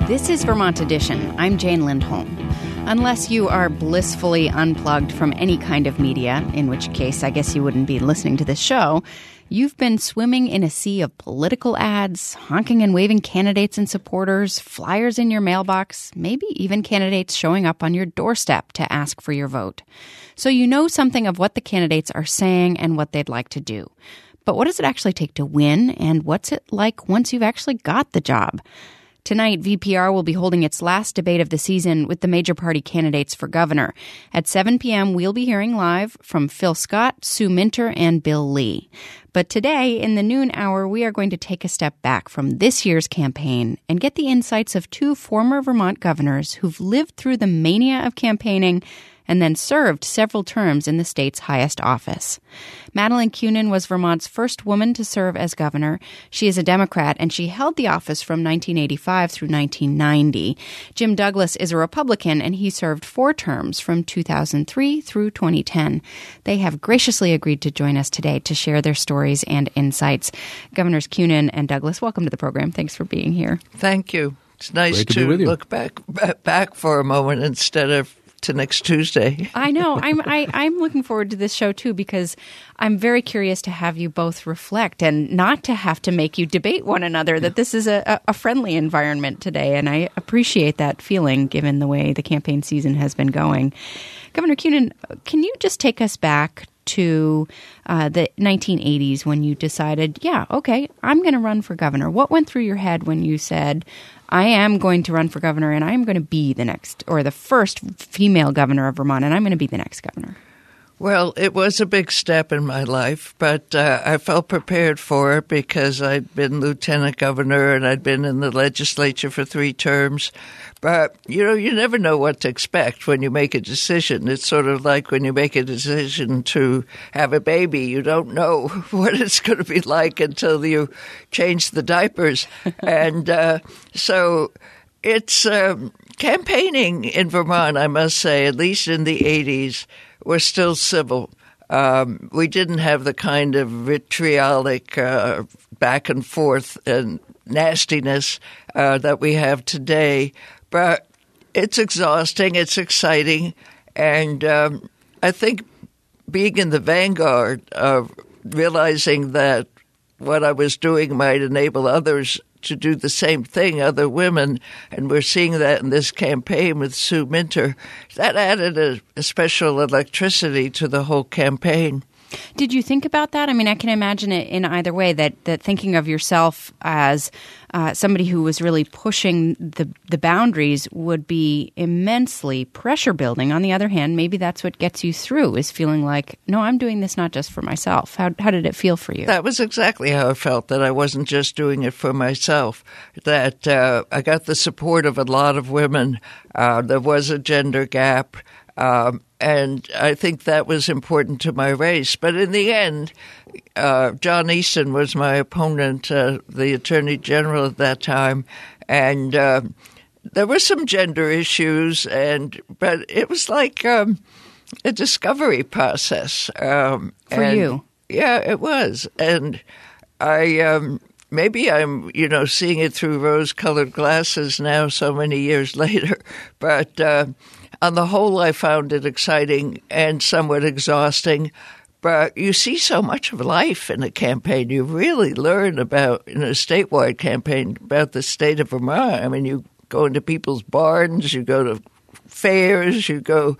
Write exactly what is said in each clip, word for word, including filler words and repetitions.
This is Vermont Edition. I'm Jane Lindholm. Unless you are blissfully unplugged from any kind of media, in which case I guess you wouldn't be listening to this show, you've been swimming in a sea of political ads, honking and waving candidates and supporters, flyers in your mailbox, maybe even candidates showing up on your doorstep to ask for your vote. So you know something of what the candidates are saying and what they'd like to do. But what does it actually take to win, and what's it like once you've actually got the job? Tonight, V P R will be holding its last debate of the season with the major party candidates for governor. At seven p.m., we'll be hearing live from Phil Scott, Sue Minter, and Bill Lee. But today, in the noon hour, we are going to take a step back from this year's campaign and get the insights of two former Vermont governors who've lived through the mania of campaigning and then served several terms in the state's highest office. Madeleine Kunin was Vermont's first woman to serve as governor. She is a Democrat, and she held the office from nineteen eighty-five through nineteen ninety. Jim Douglas is a Republican, and he served four terms from two thousand three through twenty ten. They have graciously agreed to join us today to share their stories and insights. Governors Kunin and Douglas, welcome to the program. Thanks for being here. Thank you. It's nice Great to, to be with you. look back back for a moment instead of to next Tuesday. I know. I'm I, I'm looking forward to this show, too, because I'm very curious to have you both reflect and not to have to make you debate one another, that this is a, a friendly environment today. And I appreciate that feeling, given the way the campaign season has been going. Governor Kunin, can you just take us back to uh, the nineteen eighties when you decided, yeah, okay, I'm going to run for governor? What went through your head when you said, I am going to run for governor and I'm going to be the next, or the first female governor of Vermont, and I'm going to be the next governor? Well, it was a big step in my life, but uh, I felt prepared for it because I'd been lieutenant governor and I'd been in the legislature for three terms. But, you know, you never know what to expect when you make a decision. It's sort of like when you make a decision to have a baby. You don't know what it's going to be like until you change the diapers. and uh, so it's um, campaigning in Vermont, I must say, at least in the eighties, we're still civil. Um, we didn't have the kind of vitriolic uh, back and forth and nastiness uh, that we have today. But it's exhausting, it's exciting, and um, I think being in the vanguard of realizing that what I was doing might enable others to do the same thing, other women, and we're seeing that in this campaign with Sue Minter, that added a, a special electricity to the whole campaign. Did you think about that? I mean, I can imagine it in either way, that, that thinking of yourself as uh, somebody who was really pushing the, the boundaries would be immensely pressure building. On the other hand, maybe that's what gets you through, is feeling like, no, I'm doing this not just for myself. How, how did it feel for you? That was exactly how I felt, that I wasn't just doing it for myself, that uh, I got the support of a lot of women. Uh, there was a gender gap. Um, and I think that was important to my race. But in the end, uh, John Easton was my opponent, uh, the Attorney General at that time. And uh, there were some gender issues, and but it was like um, a discovery process. Um, For and, you? Yeah, it was. And I... Um, Maybe I'm, you know, seeing it through rose-colored glasses now so many years later. But uh, on the whole, I found it exciting and somewhat exhausting. But you see so much of life in a campaign. You really learn about, in a statewide campaign, about the state of Vermont. I mean, you go into people's barns, you go to fairs, you go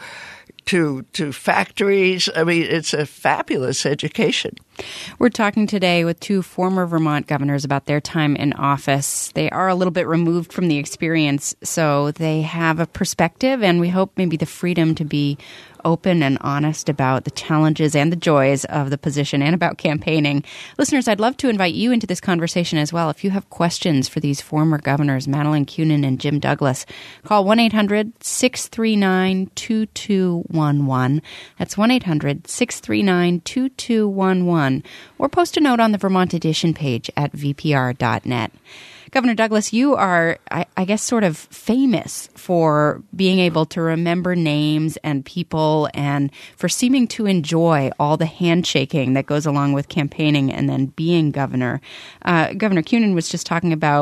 to to factories. I mean, it's a fabulous education. We're talking today with two former Vermont governors about their time in office. They are a little bit removed from the experience, so they have a perspective, and we hope maybe the freedom to be open and honest about the challenges and the joys of the position and about campaigning. Listeners, I'd love to invite you into this conversation as well. If you have questions for these former governors, Madeleine Kunin and Jim Douglas, call one eight hundred six three nine two two one one. That's one eight hundred six three nine two two one one. Or post a note on the Vermont Edition page at v p r dot net. Governor Douglas, you are, I, I guess, sort of famous for being able to remember names and people and for seeming to enjoy all the handshaking that goes along with campaigning and then being governor. Uh, Governor Kunin was just talking about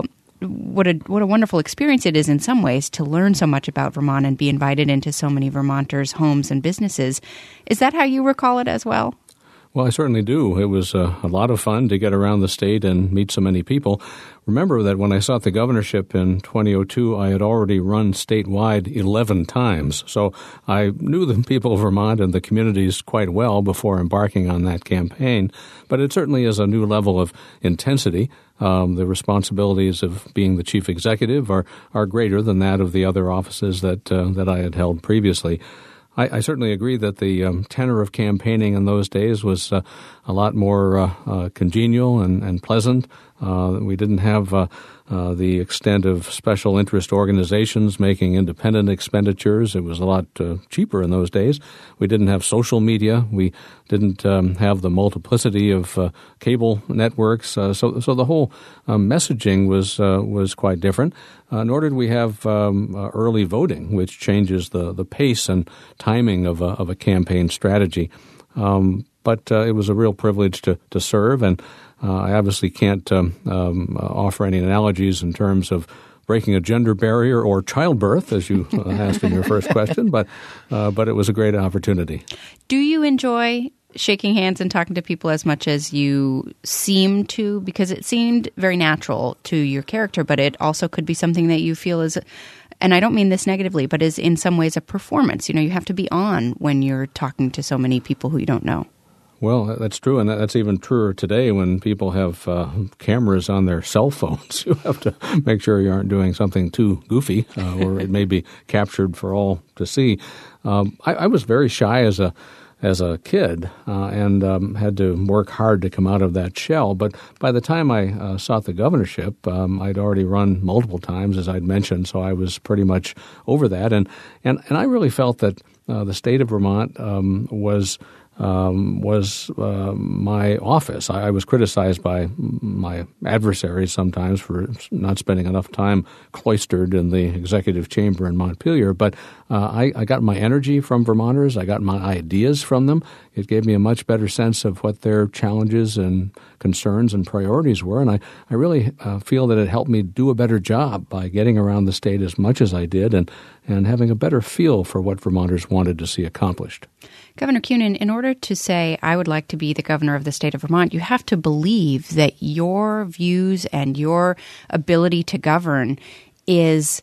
what a what a wonderful experience it is in some ways to learn so much about Vermont and be invited into so many Vermonters' homes and businesses. Is that how you recall it as well? Well, I certainly do. It was uh, a lot of fun to get around the state and meet so many people. Remember that when I sought the governorship in twenty oh two, I had already run statewide eleven times. So I knew the people of Vermont and the communities quite well before embarking on that campaign. But it certainly is a new level of intensity. Um, the responsibilities of being the chief executive are, are greater than that of the other offices that uh, that I had held previously. I, I certainly agree that the um, tenor of campaigning in those days was uh, a lot more uh, uh, congenial and, and pleasant. Uh, we didn't have uh, uh, the extent of special interest organizations making independent expenditures. It was a lot uh, cheaper in those days. We didn't have social media. We didn't um, have the multiplicity of uh, cable networks. Uh, so, so the whole uh, messaging was uh, was quite different. Uh, nor did we have um, uh, early voting, which changes the, the pace and timing of a, of a campaign strategy. Um, but uh, it was a real privilege to, to serve, and uh, I obviously can't um, um, offer any analogies in terms of breaking a gender barrier or childbirth, as you uh, asked in your first question, but uh, but it was a great opportunity. Do you enjoy shaking hands and talking to people as much as you seem to? Because it seemed very natural to your character, but it also could be something that you feel is, and I don't mean this negatively, but is in some ways a performance. You know, you have to be on when you're talking to so many people who you don't know. Well, that's true, and that's even truer today when people have uh, cameras on their cell phones. You have to make sure you aren't doing something too goofy, uh, or it may be captured for all to see. Um, I, I was very shy as a as a kid uh, and um, had to work hard to come out of that shell. But by the time I uh, sought the governorship, um, I'd already run multiple times, as I'd mentioned, so I was pretty much over that. And and, and I really felt that uh, the state of Vermont um, was Um, was uh, my office. I, I was criticized by my adversaries sometimes for not spending enough time cloistered in the executive chamber in Montpelier, but uh, I, I got my energy from Vermonters. I got my ideas from them. It gave me a much better sense of what their challenges and concerns and priorities were, and I, I really uh, feel that it helped me do a better job by getting around the state as much as I did and, and having a better feel for what Vermonters wanted to see accomplished. Governor Kunin, in order to say, I would like to be the governor of the state of Vermont, you have to believe that your views and your ability to govern is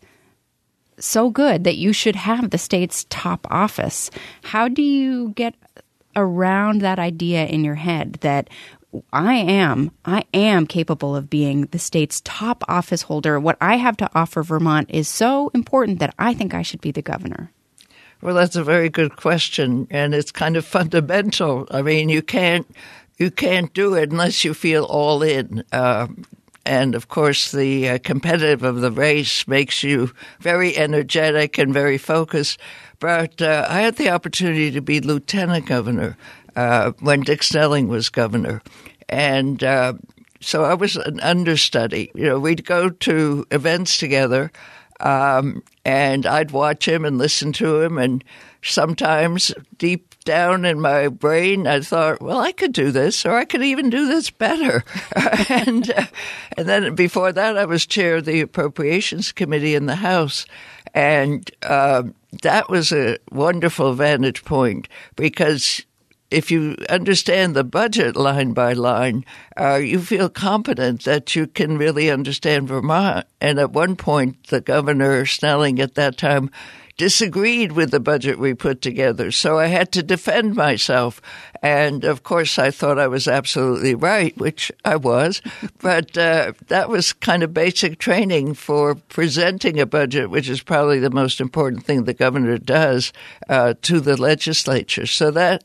so good that you should have the state's top office. How do you get around that idea in your head that I am, I am capable of being the state's top office holder? What I have to offer Vermont is so important that I think I should be the governor. Well, that's a very good question, and it's kind of fundamental. I mean, you can't you can't do it unless you feel all in. Uh, and, of course, the uh, competitive of the race makes you very energetic and very focused. But uh, I had the opportunity to be lieutenant governor uh, when Dick Snelling was governor. And uh, so I was an understudy. You know, we'd go to events together. Um, and I'd watch him and listen to him, and sometimes deep down in my brain, I thought, well, I could do this, or I could even do this better. and uh, and then before that, I was chair of the Appropriations Committee in the House, and uh, that was a wonderful vantage point because if you understand the budget line by line, uh, you feel confident that you can really understand Vermont. And at one point, the governor, Snelling at that time, disagreed with the budget we put together. So I had to defend myself. And, of course, I thought I was absolutely right, which I was. But uh, that was kind of basic training for presenting a budget, which is probably the most important thing the governor does uh, to the legislature. So that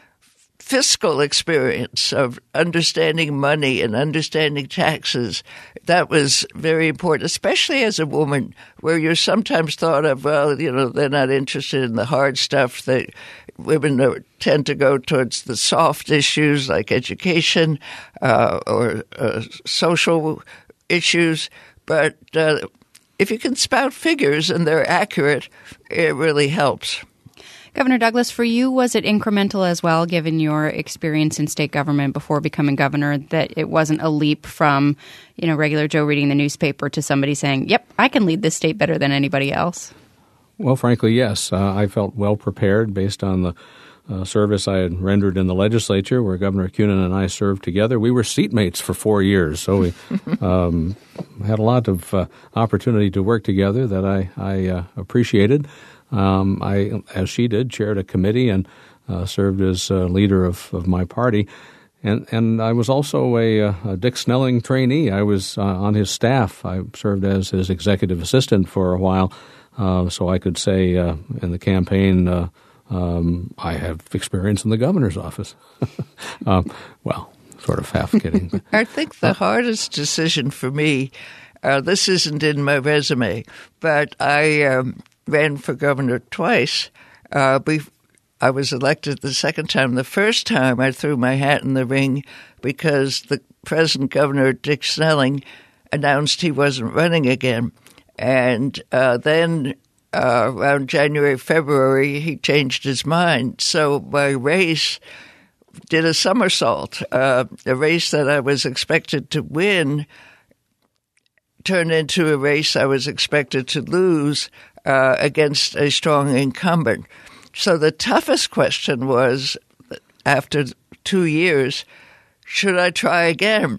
fiscal experience of understanding money and understanding taxes, that was very important, especially as a woman, where you're sometimes thought of, well, you know, they're not interested in the hard stuff. That women are, tend to go towards the soft issues like education uh, or uh, social issues. But uh, if you can spout figures and they're accurate, it really helps. Governor Douglas, for you, was it incremental as well, given your experience in state government before becoming governor, that it wasn't a leap from, you know, regular Joe reading the newspaper to somebody saying, yep, I can lead this state better than anybody else? Well, frankly, yes. Uh, I felt well prepared based on the uh, service I had rendered in the legislature, where Governor Kunin and I served together. We were seatmates for four years, so we um, had a lot of uh, opportunity to work together that I, I uh, appreciated. Um, I, as she did, chaired a committee and uh, served as uh, leader of, of my party. And and I was also a, a Dick Snelling trainee. I was uh, on his staff. I served as his executive assistant for a while, uh, so I could say uh, in the campaign, uh, um, I have experience in the governor's office. um, well, sort of half kidding. I think the hardest decision for me, uh, this isn't in my resume, but I um, ran for governor twice. Uh, before I was elected the second time. The first time I threw my hat in the ring because the present governor, Dick Snelling, announced he wasn't running again. And uh, then uh, around January, February, he changed his mind. So my race did a somersault. Uh, a race that I was expected to win turned into a race I was expected to lose uh, against a strong incumbent. So the toughest question was, after two years, should I try again?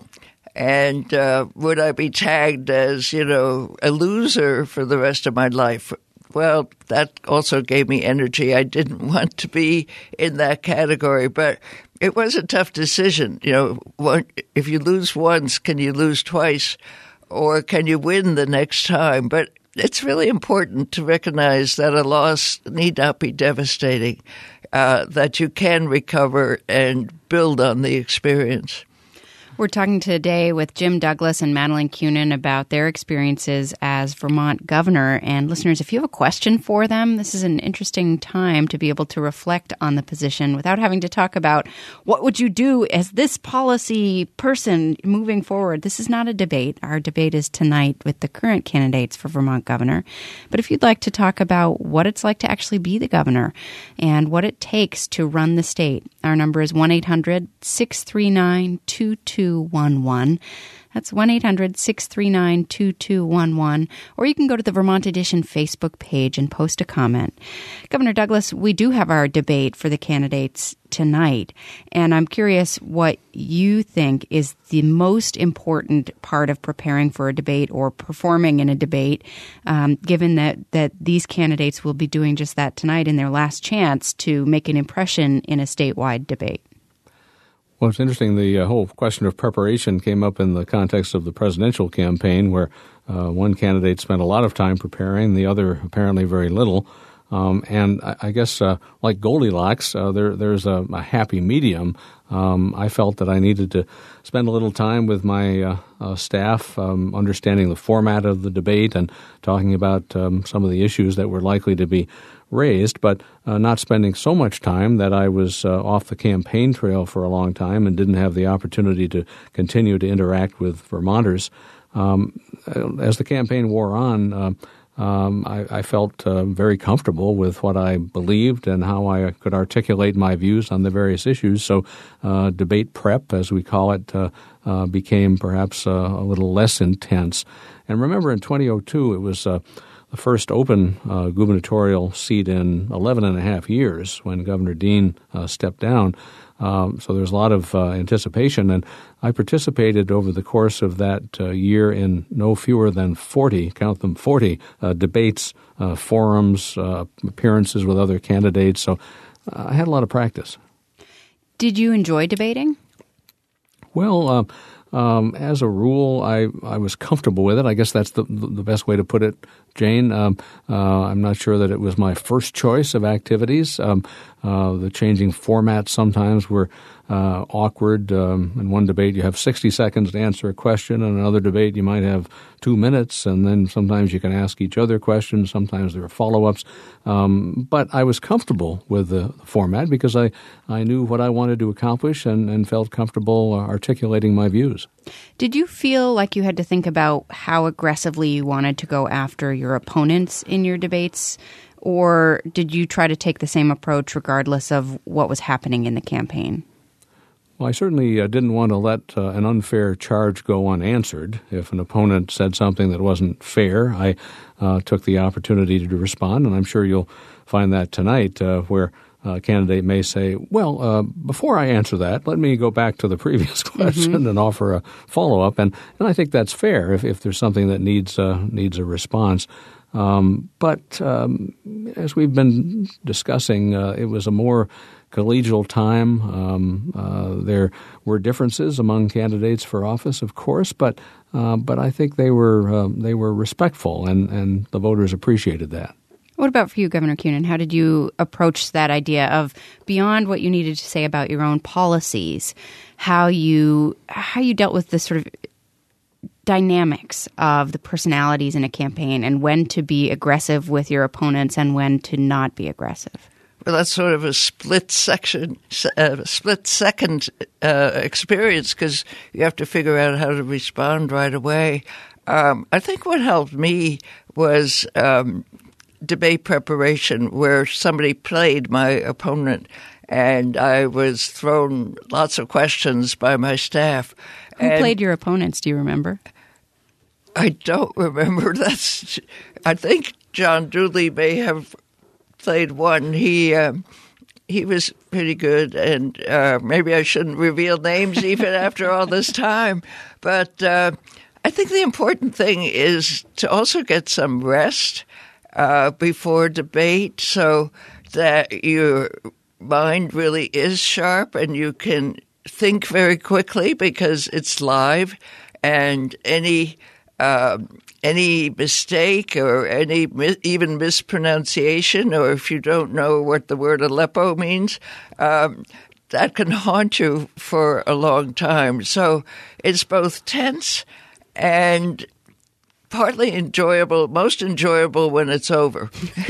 And uh, would I be tagged as, you know, a loser for the rest of my life? Well, that also gave me energy. I didn't want to be in that category, but it was a tough decision. You know, one, if you lose once, can you lose twice? Or can you win the next time? But it's really important to recognize that a loss need not be devastating, uh, that you can recover and build on the experience. We're talking today with Jim Douglas and Madeleine Kunin about their experiences as Vermont governor. And listeners, if you have a question for them, this is an interesting time to be able to reflect on the position without having to talk about what would you do as this policy person moving forward. This is not a debate. Our debate is tonight with the current candidates for Vermont governor. But if you'd like to talk about what it's like to actually be the governor and what it takes to run the state, our number is one eight hundred six three nine two two one one. That's one eight hundred six three nine two two one one. Or you can go to the Vermont Edition Facebook page and post a comment. Governor Douglas, we do have our debate for the candidates tonight, and I'm curious what you think is the most important part of preparing for a debate or performing in a debate, um, given that, that these candidates will be doing just that tonight in their last chance to make an impression in a statewide debate. Well, it's interesting. The uh, whole question of preparation came up in the context of the presidential campaign, where uh, one candidate spent a lot of time preparing, the other apparently very little. Um, and I, I guess, uh, like Goldilocks, uh, there, there's a, a happy medium. Um, I felt that I needed to spend a little time with my uh, uh, staff, um, understanding the format of the debate and talking about um, some of the issues that were likely to be raised, but uh, not spending so much time that I was uh, off the campaign trail for a long time and didn't have the opportunity to continue to interact with Vermonters. Um, as the campaign wore on, uh, um, I, I felt uh, very comfortable with what I believed and how I could articulate my views on the various issues. So uh, debate prep, as we call it, uh, uh, became perhaps uh, a little less intense. And remember, in twenty oh two, it was uh, the first open uh, gubernatorial seat in eleven and a half years when Governor Dean uh, stepped down. Um, so there's a lot of uh, anticipation, and I participated over the course of that uh, year in no fewer than forty, count them, forty uh, debates, uh, forums, uh, appearances with other candidates. So uh, I had a lot of practice. Did you enjoy debating? Well, uh, Um, as a rule, I, I was comfortable with it. I guess that's the the best way to put it, Jane. Um, uh, I'm not sure that it was my first choice of activities. Um, uh, the changing formats sometimes were uh, awkward. Um, in one debate, you have sixty seconds to answer a question. In another debate, you might have two minutes, and then sometimes you can ask each other questions. Sometimes there are follow-ups. Um, but I was comfortable with the, the format because I, I knew what I wanted to accomplish and, and felt comfortable articulating my views. Did you feel like you had to think about how aggressively you wanted to go after your opponents in your debates? or did you try to take the same approach regardless of what was happening in the campaign? Well, I certainly uh, didn't want to let uh, an unfair charge go unanswered. If an opponent said something that wasn't fair, I uh, took the opportunity to respond, and I'm sure you'll find that tonight uh, where a candidate may say, well, uh, before I answer that, let me go back to the previous question mm-hmm. and offer a follow-up. And, and I think that's fair if, if there's something that needs, uh, needs a response. Um, but um, as we've been discussing, uh, it was a more collegial time. Um, uh, there were differences among candidates for office, of course, but uh, but I think they were uh, they were respectful, and, and the voters appreciated that. What about for you, Governor Kunin? How did you approach that idea of, beyond what you needed to say about your own policies, how you how you dealt with the sort of dynamics of the personalities in a campaign, and when to be aggressive with your opponents and when to not be aggressive? Well, that's sort of a split section, uh, split second uh, experience, because you have to figure out how to respond right away. Um, I think what helped me was um, debate preparation, where somebody played my opponent, and I was thrown lots of questions by my staff. Who and played your opponents? Do you remember? I don't remember. That's. I think John Dooley may have played one. He um, he was pretty good, and uh, maybe I shouldn't reveal names even after all this time. But uh, I think the important thing is to also get some rest uh, before debate, so that your mind really is sharp and you can think very quickly, because it's live, and any uh, any mistake or any mi- even mispronunciation, or if you don't know what the word Aleppo means, um, that can haunt you for a long time. So it's both tense and partly enjoyable, most enjoyable when it's over.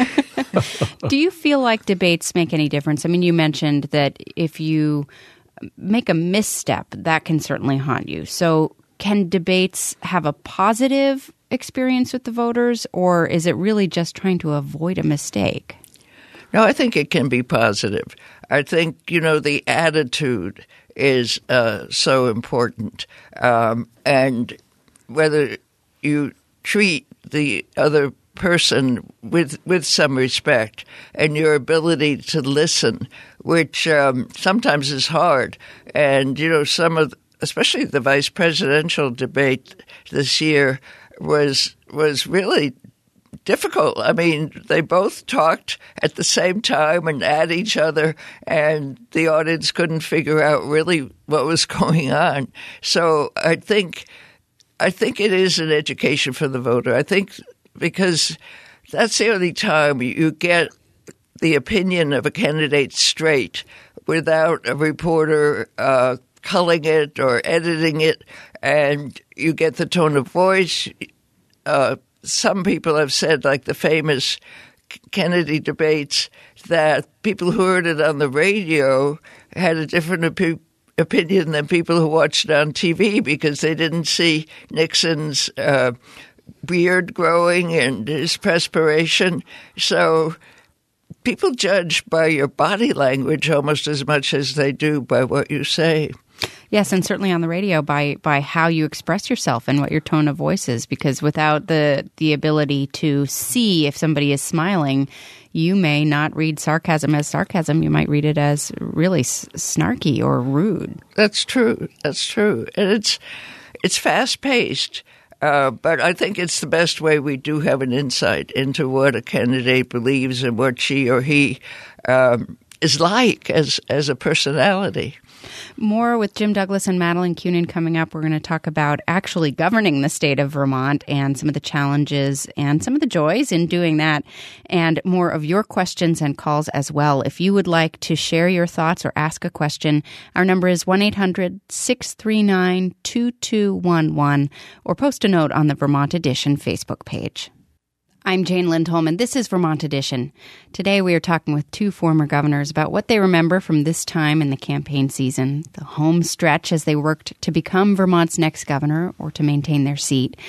Do you feel like debates make any difference? I mean, you mentioned that if you make a misstep, that can certainly haunt you. So can debates have a positive experience with the voters, or is it really just trying to avoid a mistake? No, I think it can be positive. I think, you know, the attitude is uh, so important. Um, and whether you treat the other person with with some respect, and your ability to listen, which um, sometimes is hard. And, you know, some of, especially the vice presidential debate this year was was really difficult. I mean, they both talked at the same time and at each other, and the audience couldn't figure out really what was going on. So I think I think it is an education for the voter. I think because that's the only time you get the opinion of a candidate straight without a reporter uh, culling it or editing it, and you get the tone of voice. Uh, some people have said, like the famous Kennedy debates, that people who heard it on the radio had a different op- opinion than people who watched it on T V, because they didn't see Nixon's uh, beard growing and his perspiration. So people judge by your body language almost as much as they do by what you say. Yes, and certainly on the radio by by how you express yourself and what your tone of voice is, because without the the ability to see if somebody is smiling, you may not read sarcasm as sarcasm. You might read it as really s- snarky or rude. That's true. That's true. And it's it's fast-paced, uh, but I think it's the best way we do have an insight into what a candidate believes and what she or he um, is like as as a personality. More with Jim Douglas and Madeleine Kunin coming up. We're going to talk about actually governing the state of Vermont and some of the challenges and some of the joys in doing that, and more of your questions and calls as well. If you would like to share your thoughts or ask a question, our number is one eight hundred six three nine two two one one, or post a note on the Vermont Edition Facebook page. I'm Jane Lindholm, and this is Vermont Edition. Today we are talking with two former governors about what they remember from this time in the campaign season, the home stretch as they worked to become Vermont's next governor or to maintain their seat.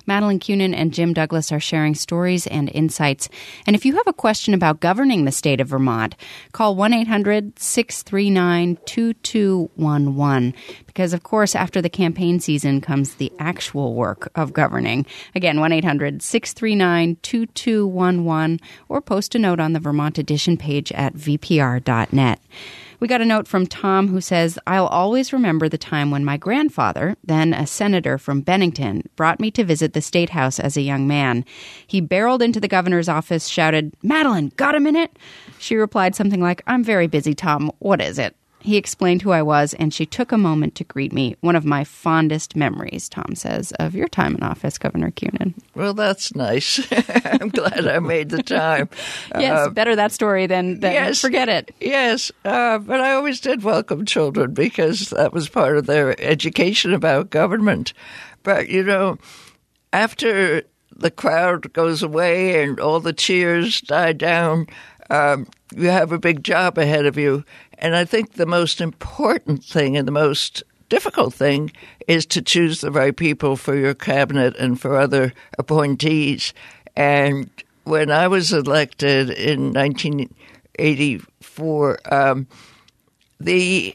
Madeleine Kunin and Jim Douglas are sharing stories and insights. And if you have a question about governing the state of Vermont, call one eight hundred six three nine two two one one. Because, of course, after the campaign season comes the actual work of governing. Again, one eight hundred six three nine two two one one, or post a note on the Vermont Edition page at v p r dot net. We got a note from Tom who says, I'll always remember the time when my grandfather, then a senator from Bennington, brought me to visit the State House as a young man. He barreled into the governor's office, shouted, Madeleine, got a minute? She replied something like, I'm very busy, Tom. What is it? He explained who I was, and she took a moment to greet me. One of my fondest memories, Tom says, of your time in office, Governor Kunin. Well, that's nice. I'm glad I made the time. Yes, uh, better that story than, than yes, forget it. Yes, uh, but I always did welcome children because that was part of their education about government. But, you know, after the crowd goes away and all the cheers die down, um, you have a big job ahead of you. And I think the most important thing and the most difficult thing is to choose the right people for your cabinet and for other appointees. And when I was elected in nineteen eighty-four, um, the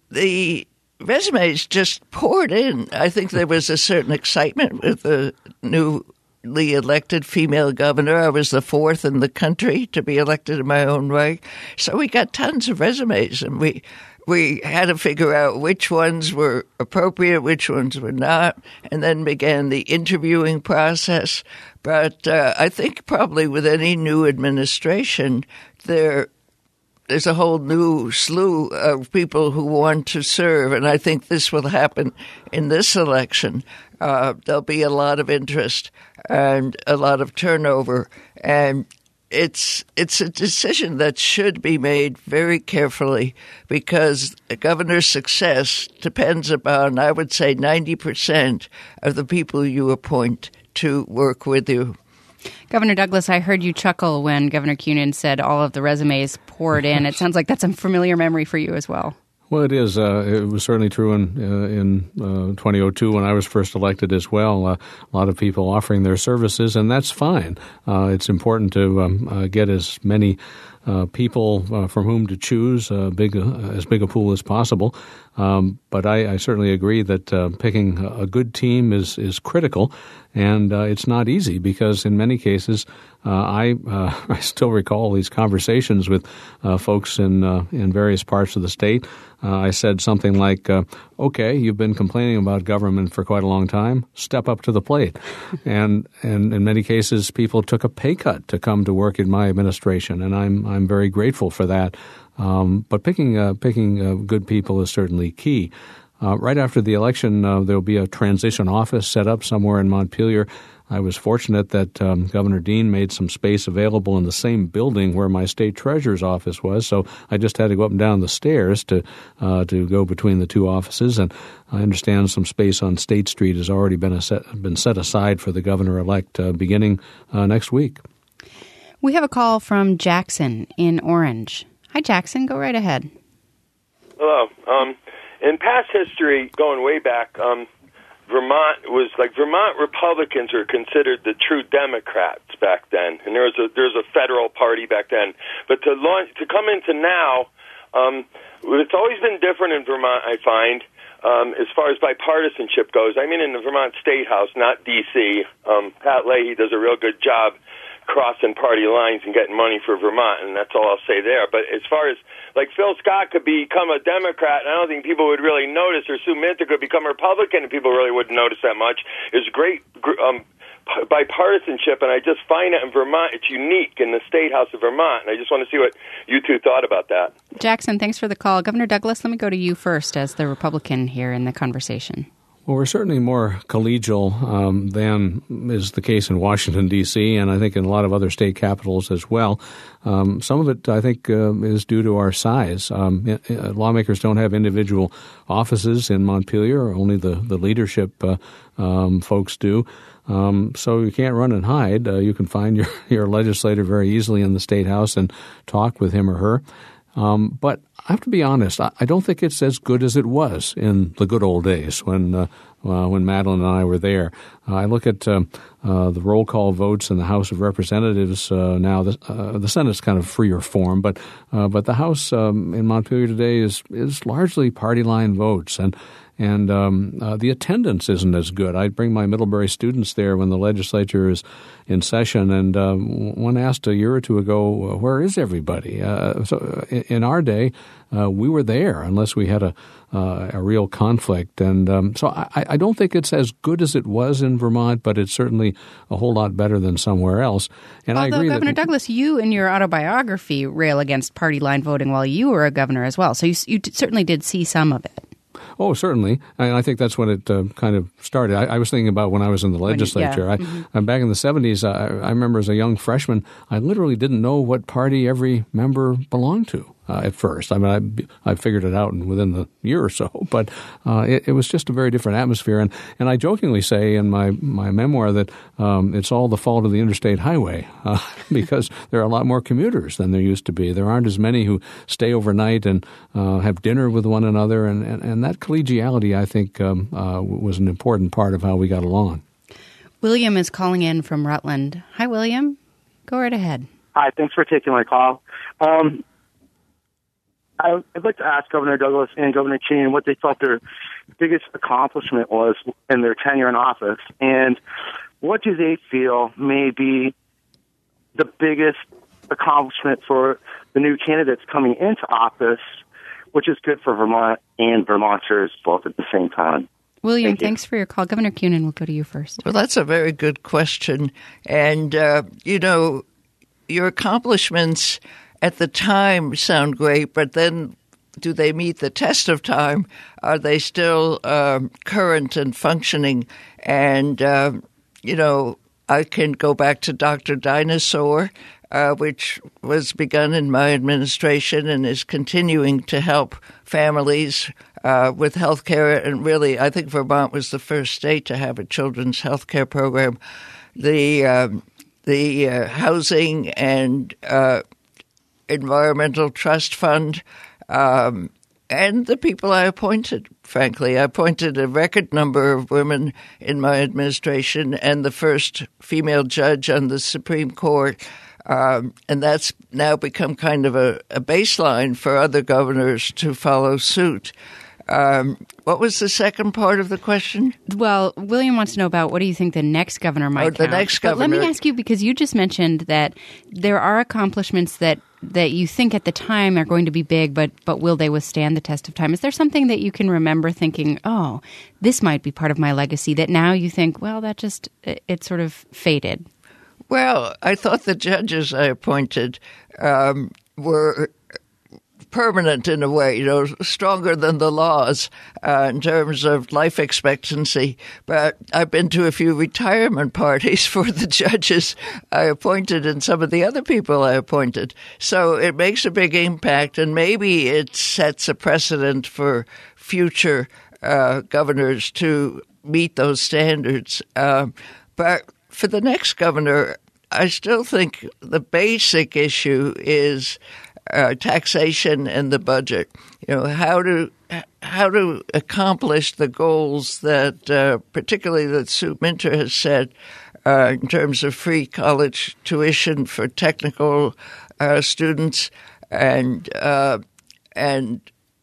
the resumes just poured in. I think there was a certain excitement with the new elected female governor. I was the fourth in the country to be elected in my own right. So we got tons of resumes, and we we had to figure out which ones were appropriate, which ones were not, and then began the interviewing process. But uh, I think probably with any new administration, there there's a whole new slew of people who want to serve, and I think this will happen in this election. Uh, there'll be a lot of interest and a lot of turnover, and it's it's a decision that should be made very carefully because a governor's success depends upon, I would say, ninety percent of the people you appoint to work with you. Governor Douglas, I heard you chuckle when Governor Kunin said all of the resumes poured in. It sounds like that's a familiar memory for you as well. Well, it is. Uh, it was certainly true in uh, in uh, twenty oh two when I was first elected as well. Uh, a lot of people offering their services, and that's fine. Uh, it's important to um, uh, get as many uh, people uh, from whom to choose, uh, big uh, as big a pool as possible. Um, but I, I certainly agree that uh, picking a good team is is critical, and uh, it's not easy because in many cases uh, I uh, I still recall these conversations with uh, folks in uh, in various parts of the state. Uh, I said something like, uh, okay, you've been complaining about government for quite a long time. Step up to the plate. and and in many cases, people took a pay cut to come to work in my administration, and I'm I'm very grateful for that. Um, but picking uh, picking uh, good people is certainly key. Uh, right after the election, uh, there will be a transition office set up somewhere in Montpelier. I was fortunate that um, Governor Dean made some space available in the same building where my state treasurer's office was, so I just had to go up and down the stairs to uh, to go between the two offices. And I understand some space on State Street has already been a set, been set aside for the governor-elect uh, beginning uh, next week. We have a call from Jackson in Orange. Hi, Jackson. Go right ahead. Hello. Um, in past history, going way back, um, Vermont was like Vermont Republicans were considered the true Democrats back then, and there was a there's a federal party back then. But to launch to come into now, um, it's always been different in Vermont. I find um, as far as bipartisanship goes. I mean, in the Vermont State House, not D C. Um, Pat Leahy does a real good job crossing party lines and getting money for Vermont, and that's all I'll say there. But as far as, like, Phil Scott could become a Democrat, and I don't think people would really notice, or Sue Minter could become a Republican, and people really wouldn't notice that much. It's great um, bipartisanship, and I just find it in Vermont, it's unique in the State House of Vermont, and I just want to see what you two thought about that. Jackson, thanks for the call. Governor Douglas, let me go to you first as the Republican here in the conversation. Well, we're certainly more collegial um, than is the case in Washington, D C, and I think in a lot of other state capitals as well. Um, some of it, I think, uh, is due to our size. Um, uh, lawmakers don't have individual offices in Montpelier. Only the, the leadership uh, um, folks do. Um, so you can't run and hide. Uh, you can find your, your legislator very easily in the State House and talk with him or her. Um, but I have to be honest, I, I don't think it's as good as it was in the good old days when uh, uh, when Madeline and I were there. Uh, I look at um, uh, the roll call votes in the House of Representatives uh, now. The, uh, the Senate's kind of freer form, but uh, but the House um, in Montpelier today is is largely party line votes, and and um, uh, the attendance isn't as good. I bring my Middlebury students there when the legislature is in session, and um, one asked a year or two ago, where is everybody? Uh, so in our day, uh, we were there unless we had a uh, a real conflict. And um, so I, I don't think it's as good as it was in Vermont, but it's certainly a whole lot better than somewhere else. And Although, I agree Governor that, Douglas, you in your autobiography rail against party line voting while you were a governor as well. So you, you certainly did see some of it. Oh, certainly. And I think that's when it uh, kind of started. I, I was thinking about when I was in the legislature. You, yeah. I, mm-hmm. uh, back in the seventies, I, I remember as a young freshman, I literally didn't know what party every member belonged to uh, at first. I mean, I, I figured it out within the year or so, but uh, it, it was just a very different atmosphere. And, and I jokingly say in my, my memoir that um, it's all the fault of the interstate highway uh, because there are a lot more commuters than there used to be. There aren't as many who stay overnight and uh, have dinner with one another, and, and, and that collegiality, I think, um, uh, was an important part of how we got along. William is calling in from Rutland. Hi, William. Go right ahead. Hi, thanks for taking my call. Um, I, I'd like to ask Governor Douglas and Governor Keene what they thought their biggest accomplishment was in their tenure in office, and what do they feel may be the biggest accomplishment for the new candidates coming into office, which is good for Vermont and Vermonters both at the same time. William, Thank thanks for your call. Governor Kunin, we'll go to you first. Well, that's a very good question. And, uh, you know, your accomplishments at the time sound great, but then do they meet the test of time? Are they still um, current and functioning? And, uh, you know, I can go back to Doctor Dinosaur, uh, which was begun in my administration and is continuing to help families uh, with health care. And really, I think Vermont was the first state to have a children's health care program. The, um, the uh, Housing and uh, Environmental Trust Fund, um, and the people I appointed, frankly. I appointed a record number of women in my administration and the first female judge on the Supreme Court. Um, and that's now become kind of a, a baseline for other governors to follow suit. Um, what was the second part of the question? Well, William wants to know about what do you think the next governor might Oh, the count. next But governor. let me ask you, because you just mentioned that there are accomplishments that, that you think at the time are going to be big, but, but will they withstand the test of time? Is there something that you can remember thinking, oh, this might be part of my legacy, that now you think, well, that just, it, it sort of faded? Well, I thought the judges I appointed um, were permanent in a way, you know, stronger than the laws uh, in terms of life expectancy. But I've been to a few retirement parties for the judges I appointed and some of the other people I appointed. So it makes a big impact, and maybe it sets a precedent for future uh, governors to meet those standards. Uh, but for the next governor, I still think the basic issue is Uh, taxation and the budget. You know, how to how to accomplish the goals that, uh, particularly that Sue Minter has set uh, in terms of free college tuition for technical uh, students, and uh, and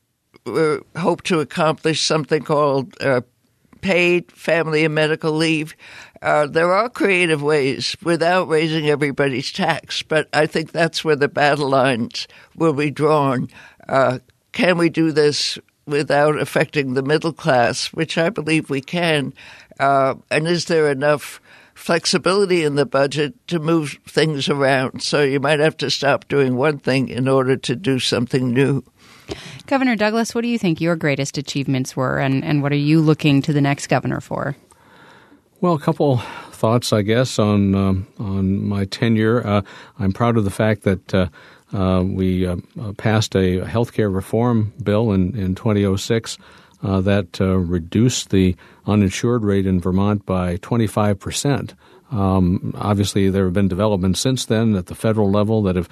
we hope to accomplish something called uh, paid family and medical leave. Uh, there are creative ways without raising everybody's tax, but I think that's where the battle lines will be drawn. Uh, can we do this without affecting the middle class, which I believe we can? Uh, and is there enough flexibility in the budget to move things around? So you might have to stop doing one thing in order to do something new. Governor Douglas, what do you think your greatest achievements were, and, and what are you looking to the next governor for? Well, a couple thoughts, I guess, on um, on my tenure. Uh, I'm proud of the fact that uh, uh, we uh, passed a health care reform bill in, in twenty oh six uh, that uh, reduced the uninsured rate in Vermont by twenty-five percent. Um, obviously, there have been developments since then at the federal level that have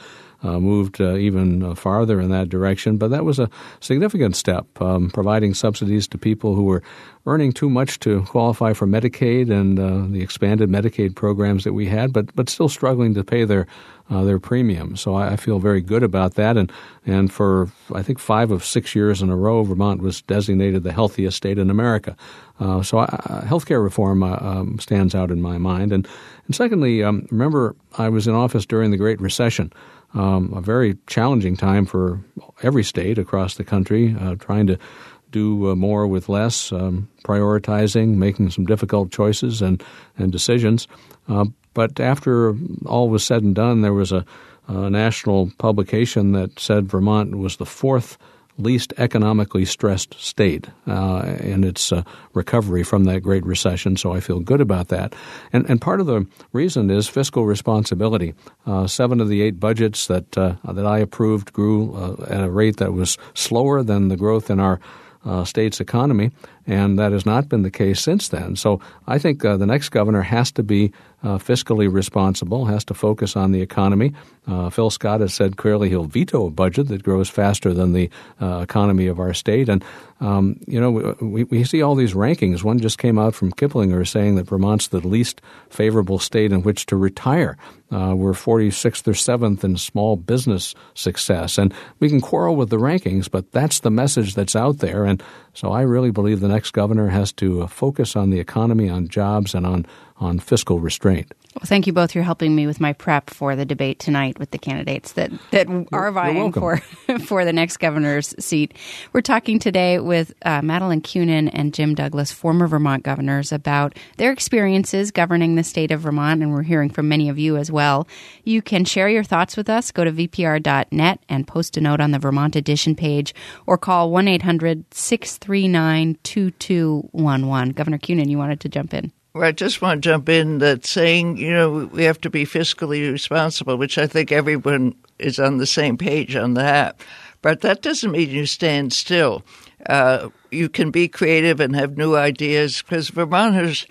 uh, moved uh, even uh, farther in that direction. But that was a significant step, um, providing subsidies to people who were earning too much to qualify for Medicaid and uh, the expanded Medicaid programs that we had, but but still struggling to pay their uh, their premium. So I, I feel very good about that. And and for I think five of six years in a row, Vermont was designated the healthiest state in America. Uh, so I, uh, healthcare reform uh, um, stands out in my mind. And and secondly, um, remember I was in office during the Great Recession. Um, a very challenging time for every state across the country, uh, trying to do uh, more with less, um, prioritizing, making some difficult choices and, and decisions. Uh, but after all was said and done, there was a, a national publication that said Vermont was the fourth least economically stressed state uh, in its uh, recovery from that Great Recession. So I feel good about that. And, and part of the reason is fiscal responsibility. Uh, seven of the eight budgets that uh, that I approved grew uh, at a rate that was slower than the growth in our Uh, state's economy, and that has not been the case since then. So I think uh, the next governor has to be uh, fiscally responsible, has to focus on the economy. Uh, Phil Scott has said clearly he'll veto a budget that grows faster than the uh, economy of our state. And, um, you know, we, we see all these rankings. One just came out from Kiplinger saying that Vermont's the least favorable state in which to retire. Uh, we're forty-sixth or seventh in small business success. And we can quarrel with the rankings, but that's the message that's out there. And so I really believe the next governor has to uh, focus on the economy, on jobs, and on, on fiscal restraint. Well, thank you both for helping me with my prep for the debate tonight with the candidates that, that are vying for, for the next governor's seat. We're talking today with uh, Madeleine Kunin and Jim Douglas, former Vermont governors, about their experiences governing the state of Vermont, and we're hearing from many of you as well. You can share your thoughts with us. Go to v p r dot net and post a note on the Vermont Edition page, or call one eight hundred six three nine two two one one. Governor Kunin, you wanted to jump in. Well, I just want to jump in that saying, you know, we have to be fiscally responsible, which I think everyone is on the same page on that. But that doesn't mean you stand still. Uh, you can be creative and have new ideas, because Vermonters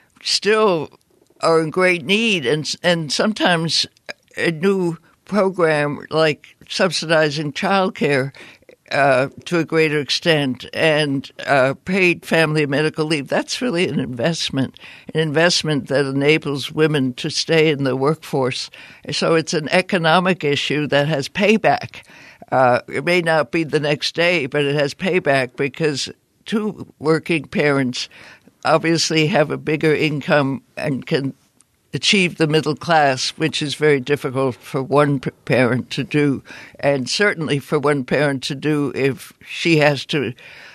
still are in great need. And, and sometimes a new program like subsidizing childcare Uh, to a greater extent, and uh, paid family and medical leave. That's really an investment, an investment that enables women to stay in the workforce. So it's an economic issue that has payback. Uh, it may not be the next day, but it has payback, because two working parents obviously have a bigger income and can achieve the middle class, which is very difficult for one parent to do, and certainly for one parent to do if she has to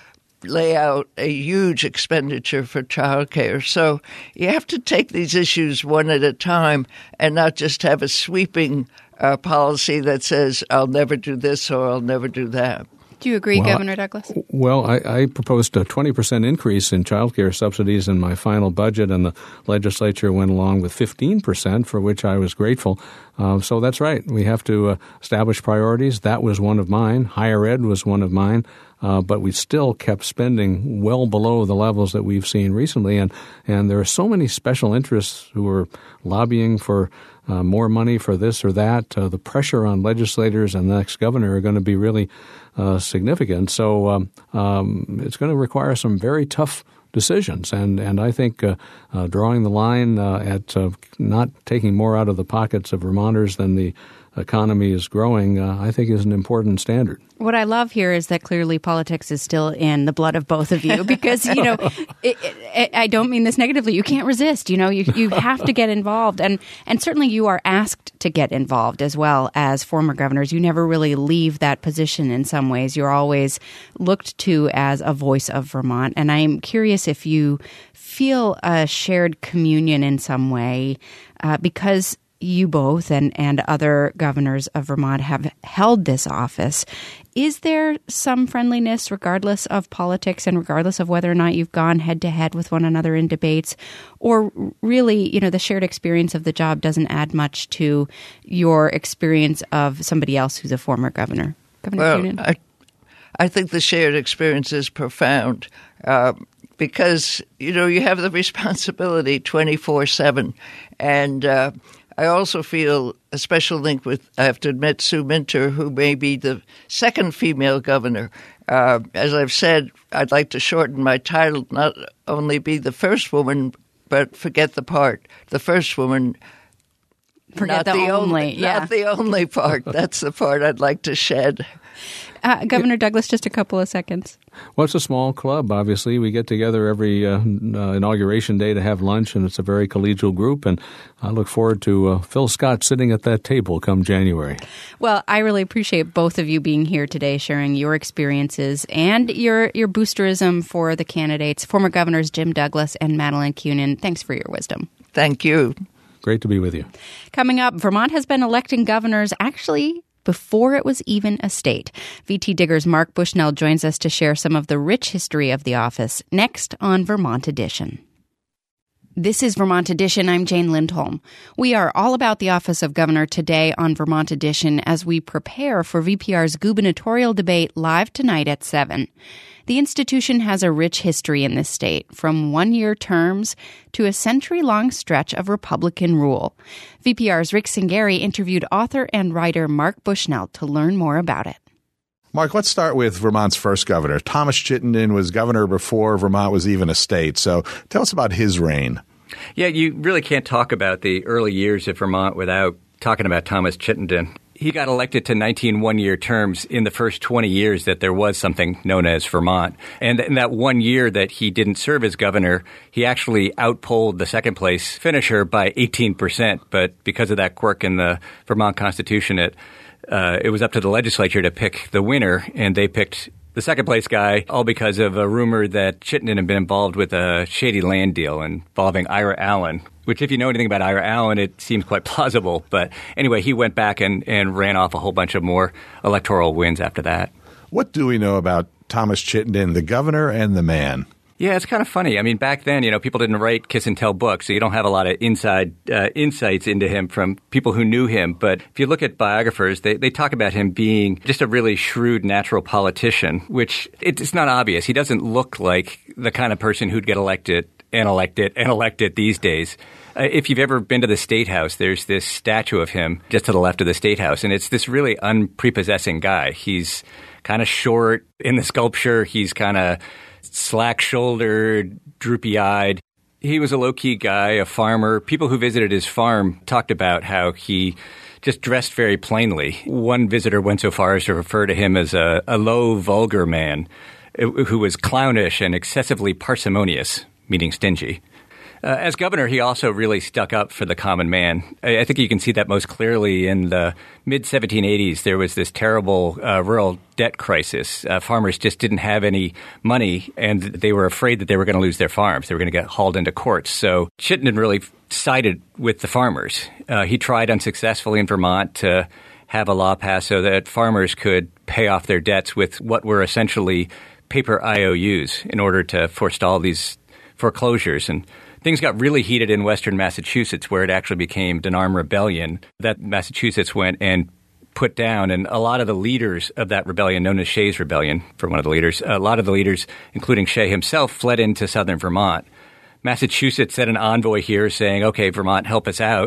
lay out a huge expenditure for childcare. So you have to take these issues one at a time and not just have a sweeping uh, policy that says, I'll never do this or I'll never do that. Do you agree, well, Governor Douglas? Well, I, I proposed a twenty percent increase in child care subsidies in my final budget, and the legislature went along with fifteen percent, for which I was grateful. Uh, so that's right. We have to uh, establish priorities. That was one of mine. Higher ed was one of mine. Uh, but we still kept spending well below the levels that we've seen recently. And, and there are so many special interests who are lobbying for uh, more money for this or that. Uh, the pressure on legislators and the next governor are going to be really uh, significant. So um, um, it's going to require some very tough decisions. And, and I think uh, uh, drawing the line uh, at uh, not taking more out of the pockets of Vermonters than the economy is growing, uh, I think is an important standard. What I love here is that clearly politics is still in the blood of both of you, because, you know, it, it, I don't mean this negatively. You can't resist. You know, you you have to get involved. And, and certainly you are asked to get involved as well as former governors. You never really leave that position in some ways. You're always looked to as a voice of Vermont. And I'm curious if you feel a shared communion in some way, uh, because you both and, and other governors of Vermont have held this office. Is there some friendliness regardless of politics and regardless of whether or not you've gone head-to-head with one another in debates? Or really, you know, the shared experience of the job doesn't add much to your experience of somebody else who's a former governor? Governor well, Kunin? I, I think the shared experience is profound. Uh, Because, you know, you have the responsibility twenty-four seven. And uh, I also feel a special link with, I have to admit, Sue Minter, who may be the second female governor. Uh, as I've said, I'd like to shorten my title, not only be the first woman, but forget the part. The first woman. Forget not the, the only. only yeah. Not the only part. That's the part I'd like to shed. Uh, Governor Douglas, just a couple of seconds. Well, it's a small club, obviously. We get together every uh, uh, inauguration day to have lunch, and it's a very collegial group, and I look forward to uh, Phil Scott sitting at that table come January. Well, I really appreciate both of you being here today, sharing your experiences and your, your boosterism for the candidates, former governors Jim Douglas and Madeleine Kunin. Thanks for your wisdom. Thank you. Great to be with you. Coming up, Vermont has been electing governors actually before it was even a state. V T Digger's Mark Bushnell joins us to share some of the rich history of the office next on Vermont Edition. This is Vermont Edition. I'm Jane Lindholm. We are all about the office of governor today on Vermont Edition as we prepare for V P R's gubernatorial debate live tonight at seven. The institution has a rich history in this state, from one-year terms to a century-long stretch of Republican rule. V P R's Rick Cingari interviewed author and writer Mark Bushnell to learn more about it. Mark, let's start with Vermont's first governor. Thomas Chittenden was governor before Vermont was even a state. So tell us about his reign. Yeah, you really can't talk about the early years of Vermont without talking about Thomas Chittenden. He got elected to nineteen one-year terms in the first twenty years that there was something known as Vermont. And in that one year that he didn't serve as governor, he actually outpolled the second-place finisher by eighteen percent. But because of that quirk in the Vermont Constitution, it uh, it was up to the legislature to pick the winner, and they picked the second-place guy, all because of a rumor that Chittenden had been involved with a shady land deal involving Ira Allen, which if you know anything about Ira Allen, it seems quite plausible. But anyway, he went back and, and ran off a whole bunch of more electoral wins after that. What do we know about Thomas Chittenden, the governor and the man? Yeah, it's kind of funny. I mean, back then, you know, people didn't write kiss and tell books, so you don't have a lot of inside uh, insights into him from people who knew him. But if you look at biographers, they, they talk about him being just a really shrewd natural politician, which it's not obvious. He doesn't look like the kind of person who'd get elected and elected and elected these days. Uh, if you've ever been to the State House, there's this statue of him just to the left of the State House, and it's this really unprepossessing guy. He's kind of short in the sculpture. He's kind of slack-shouldered, droopy-eyed. He was a low-key guy, a farmer. People who visited his farm talked about how he just dressed very plainly. One visitor went so far as to refer to him as a, a low, vulgar man who was clownish and excessively parsimonious, meaning stingy. Uh, as governor, he also really stuck up for the common man. I, I think you can see that most clearly in the mid seventeen eighties. There was this terrible uh, rural debt crisis. Uh, farmers just didn't have any money, and they were afraid that they were going to lose their farms. They were going to get hauled into courts. So Chittenden really sided with the farmers. Uh, he tried unsuccessfully in Vermont to have a law passed so that farmers could pay off their debts with what were essentially paper I O Us in order to forestall these foreclosures. And things got really heated in western Massachusetts, where it actually became an armed rebellion that Massachusetts went and put down. And a lot of the leaders of that rebellion, known as Shays Rebellion, for one of the leaders, a lot of the leaders, including Shay himself, fled into southern Vermont. Massachusetts sent an envoy here saying, okay, Vermont, help us out.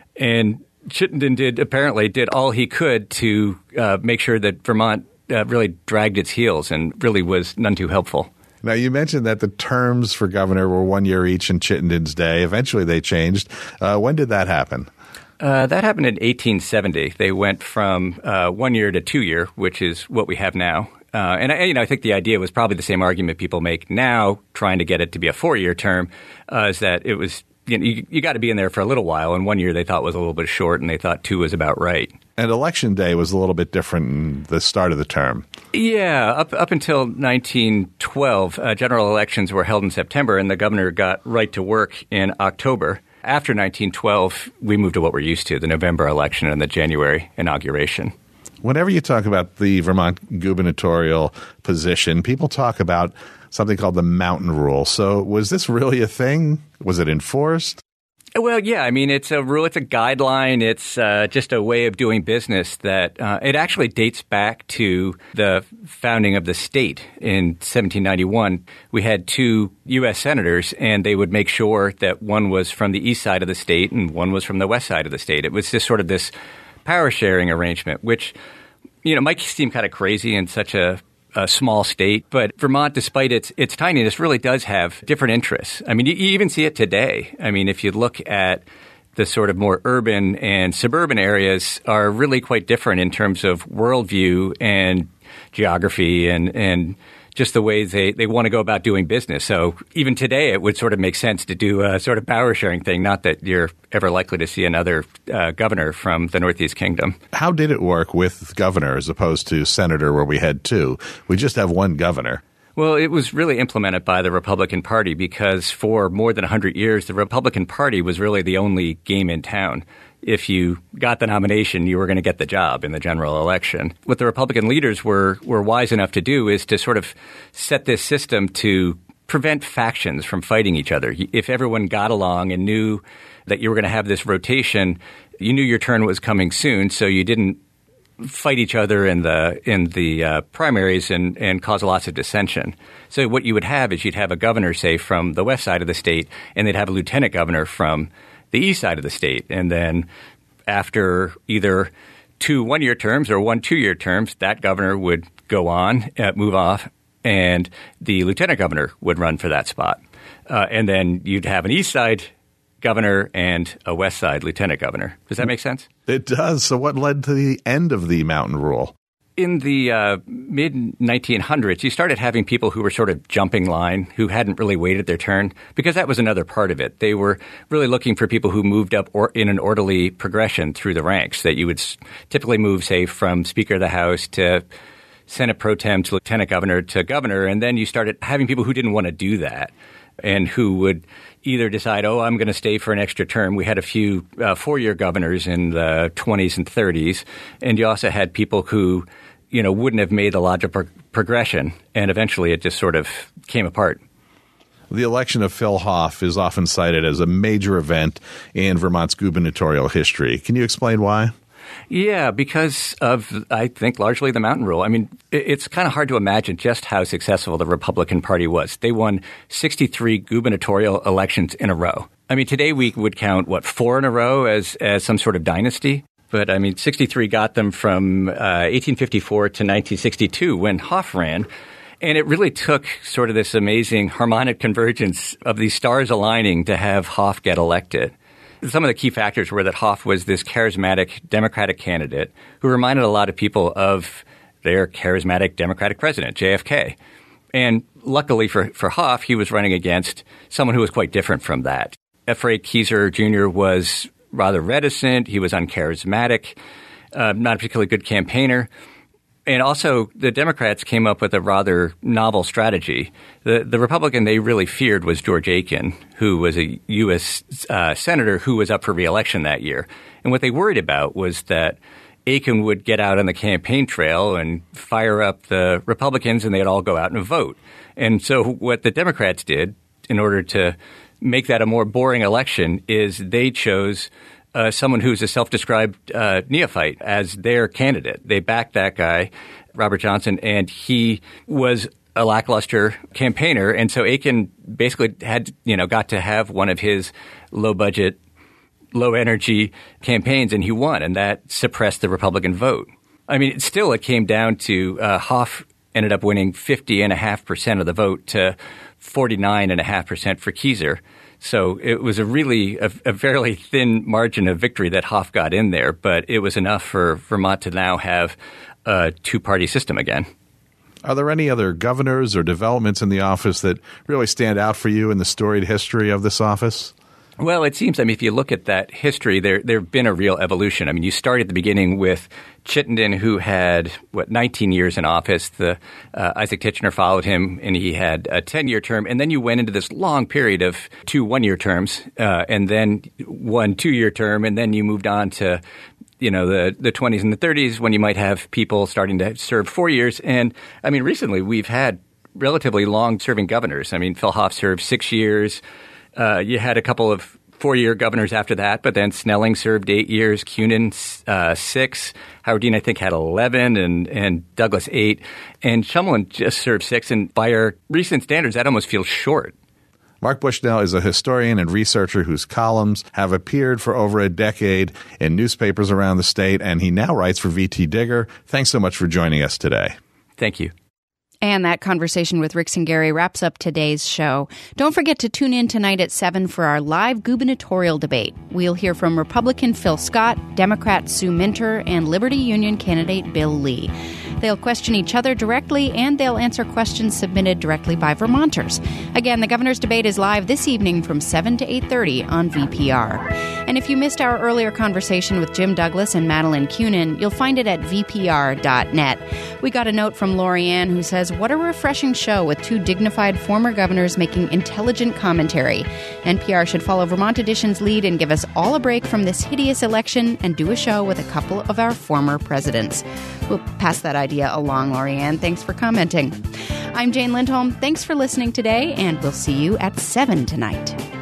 And Chittenden did apparently did all he could to uh, make sure that Vermont uh, really dragged its heels and really was none too helpful. Now, you mentioned that the terms for governor were one year each in Chittenden's day. Eventually, they changed. Uh, when did that happen? Uh, that happened in eighteen seventy. They went from uh, one year to two year, which is what we have now. Uh, and I, you know, I think the idea was probably the same argument people make now, trying to get it to be a four-year term, uh, is that it was you know, you, you got to be in there for a little while, and one year they thought was a little bit short, and they thought two was about right. And election day was a little bit different in the start of the term. Yeah, up up until nineteen twelve, uh, general elections were held in September, and the governor got right to work in October. After nineteen twelve, we moved to what we're used to, the November election and the January inauguration. Whenever you talk about the Vermont gubernatorial position, people talk about something called the mountain rule. So was this really a thing? Was it enforced? Well, yeah. I mean, it's a rule. It's a guideline. It's uh, just a way of doing business that uh, it actually dates back to the founding of the state in seventeen ninety-one. We had two U S senators, and they would make sure that one was from the east side of the state and one was from the west side of the state. It was just sort of this power sharing arrangement, which, you know, might seem kind of crazy in such a a small state, but Vermont, despite its its tininess, really does have different interests. I mean, you, you even see it today. I mean, if you look at the sort of more urban and suburban areas are really quite different in terms of worldview and geography and, and just the way they, they want to go about doing business. So even today, it would sort of make sense to do a sort of power sharing thing, not that you're ever likely to see another uh, governor from the Northeast Kingdom. How did it work with governor as opposed to senator where we had two? We just have one governor. Well, it was really implemented by the Republican Party because for more than one hundred years, the Republican Party was really the only game in town. If you got the nomination, you were going to get the job in the general election. What the Republican leaders were were wise enough to do is to sort of set this system to prevent factions from fighting each other. If everyone got along and knew that you were going to have this rotation, you knew your turn was coming soon, so you didn't fight each other in the in the uh, primaries and, and cause lots of dissension. So what you would have is you'd have a governor, say, from the west side of the state, and they'd have a lieutenant governor from the east side of the state. And then after either two one-year terms or one two-year terms, that governor would go on, uh, move off, and the lieutenant governor would run for that spot. Uh, and then you'd have an east side governor and a west side lieutenant governor. Does that make sense? It does. So what led to the end of the mountain rule? In the uh, mid nineteen hundreds, you started having people who were sort of jumping line, who hadn't really waited their turn, because that was another part of it. They were really looking for people who moved up or in an orderly progression through the ranks, that you would typically move, say, from Speaker of the House to Senate Pro Tem to Lieutenant Governor to Governor, and then you started having people who didn't want to do that and who would either decide, oh, I'm going to stay for an extra term. We had a few uh, four-year governors in the twenties and thirties, and you also had people who you know, wouldn't have made the logical pro- progression, and eventually it just sort of came apart. The election of Phil Hoff is often cited as a major event in Vermont's gubernatorial history. Can you explain why? Yeah, because of, I think, largely the mountain rule. I mean, it's kind of hard to imagine just how successful the Republican Party was. They won sixty-three gubernatorial elections in a row. I mean, today we would count, what, four in a row as, as some sort of dynasty? But, I mean, sixty-three got them from uh, eighteen fifty-four to nineteen sixty-two when Hoff ran. And it really took sort of this amazing harmonic convergence of these stars aligning to have Hoff get elected. Some of the key factors were that Hoff was this charismatic Democratic candidate who reminded a lot of people of their charismatic Democratic president, J F K. And luckily for, for Hoff, he was running against someone who was quite different from that. F. Ray Keyser Junior was rather reticent. He was uncharismatic, uh, not a particularly good campaigner. And also, the Democrats came up with a rather novel strategy. The, the Republican they really feared was George Aiken, who was a U S uh, senator who was up for re-election that year. And what they worried about was that Aiken would get out on the campaign trail and fire up the Republicans, and they'd all go out and vote. And so what the Democrats did in order to make that a more boring election is they chose uh, someone who's a self-described uh, neophyte as their candidate. They backed that guy, Robert Johnson, and he was a lackluster campaigner. And so Aiken basically had, you know, got to have one of his low-budget, low-energy campaigns, and he won, and that suppressed the Republican vote. I mean, still it came down to uh, Hoff ended up winning fifty point five percent of the vote to forty-nine point five percent for Keyser. So it was a really a, a fairly thin margin of victory that Hoff got in there, but it was enough for Vermont to now have a two-party system again. Are there any other governors or developments in the office that really stand out for you in the storied history of this office? Well, it seems, I mean, if you look at that history, there there have been a real evolution. I mean, you start at the beginning with Chittenden, who had, what, nineteen years in office. The uh, Isaac Tichenor followed him, and he had a ten-year term. And then you went into this long period of two one-year terms, uh, and then one two-year term, and then you moved on to, you know, the, the twenties and the thirties when you might have people starting to serve four years. And, I mean, recently we've had relatively long-serving governors. I mean, Phil Hoff served six years. Uh, you had a couple of four-year governors after that, but then Snelling served eight years, Kunin uh, six, Howard Dean, I think, had eleven, and, and Douglas eight, and Shumlin just served six, and by our recent standards, that almost feels short. Mark Bushnell is a historian and researcher whose columns have appeared for over a decade in newspapers around the state, and he now writes for V T Digger. Thanks so much for joining us today. Thank you. And that conversation with Rick Cingari wraps up today's show. Don't forget to tune in tonight at seven for our live gubernatorial debate. We'll hear from Republican Phil Scott, Democrat Sue Minter, and Liberty Union candidate Bill Lee. They'll question each other directly, and they'll answer questions submitted directly by Vermonters. Again, the governor's debate is live this evening from seven to eight thirty on V P R. And if you missed our earlier conversation with Jim Douglas and Madeleine Kunin, you'll find it at v p r dot net. We got a note from Lori Ann who says, "What a refreshing show with two dignified former governors making intelligent commentary. N P R should follow Vermont Edition's lead and give us all a break from this hideous election and do a show with a couple of our former presidents." We'll pass that idea along, Lori Ann. Thanks for commenting. I'm Jane Lindholm. Thanks for listening today, and we'll see you at seven tonight.